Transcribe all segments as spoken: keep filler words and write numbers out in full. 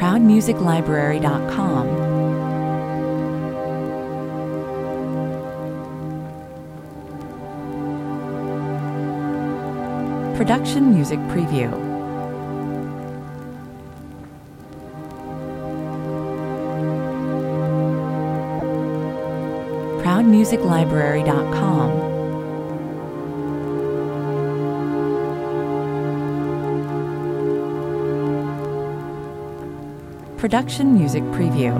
proud music library dot com. Production Music Preview. proud music library dot com. Production Music Preview.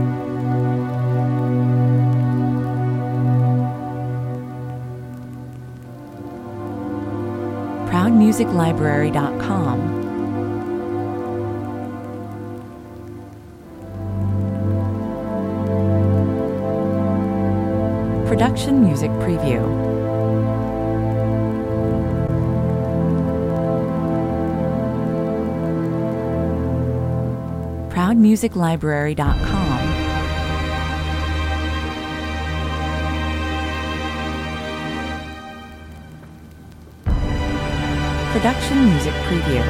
proud music library dot com. Production Music Preview. proud music library dot com. Production Music Preview.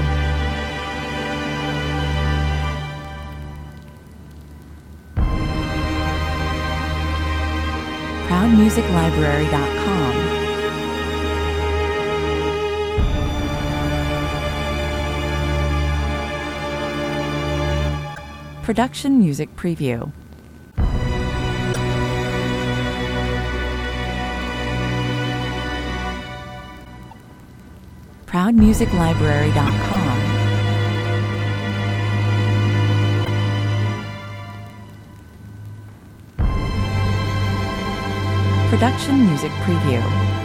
proud music library dot com. Production Music Preview. proud music library dot com. Production Music Preview.